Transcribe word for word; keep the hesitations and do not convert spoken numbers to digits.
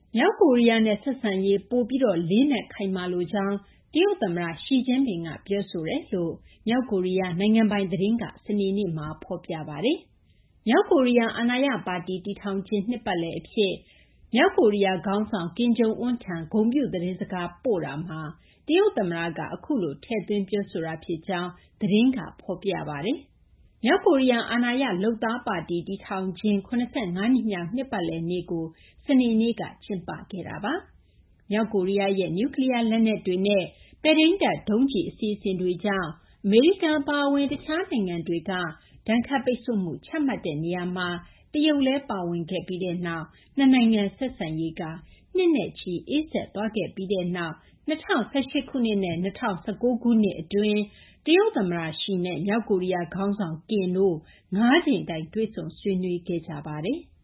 မြောက်ကိုရီးယားနဲ့ဆက်ဆံရေးပိုပြီးလေးနက်ခိုင်မာလိုကြောင်းတရုတ်သမ္မတရှီကျင်းပင်ကပြောဆိုတယ်လို့မြောက်ကိုရီးယားနိုင်ငံပိုင်သတင်းကစနေနေ့မှာဖော်ပြပါတယ်။မြောက်ကိုရီးယားအာဏာရပါတီတည်ထောင်ခြင်းနှစ်ပတ်လည်အဖြစ်မြောက်ကိုရီးယားခေါင်းဆောင်ကင်ဂျုံအွန်းထံဂုဏ်ပြုသတင်းစကားပို့တာမှာတရုတ်သမ္မတကအခုလိုထည့်သွင်းပြောဆိုတာဖြစ်ကြောင်းသတင်းကဖော်ပြပါတယ်။မြောက်ကိုရီးယားအာဏာရလုပ်သားပါတီတည်ထောင်ခြင်း ၇၅ နှစ်မြောက်နှစ်ပတ်လည်နေ့ကိုစနေနေ့ကကျင်းပခဲ့တာပါ။မြောက်ကိုရီးယားရဲ့နျူကလ িয়ার လက်နက်တွေနဲ့ပဲ့ထိန်းတပ်ဒုံးကျည်အစီအစဉ်တွေကြောင့်အမေရိကန်အပါအဝင်တခြားနိုင်ငံတွေကဒဏ်ခတ်ပိတ်ဆို့မှုချမှတ်တဲ့နေရာမှာတရုတ်လည်းပါဝင်ခဲ့ပြီးနောက်နှစ်နိုင်ငံဆက်ဆံရေးကနှစ်နဲ့ချီအေးစက်သွားခဲ့ပြီးနောက်၂၀၁၈ ခုနှစ်နဲ့၂၀၁၉ ခုနှစ်အတွင်းတရုတ်သမ္မတရှီနဲ့မြောက်ကိုရီးယားခေါင်းဆောင်ကင်တို့ငါးကြိမ်တိုင်တွေ့ဆုံဆွေးနွေးခဲ့ကြပါတယ်။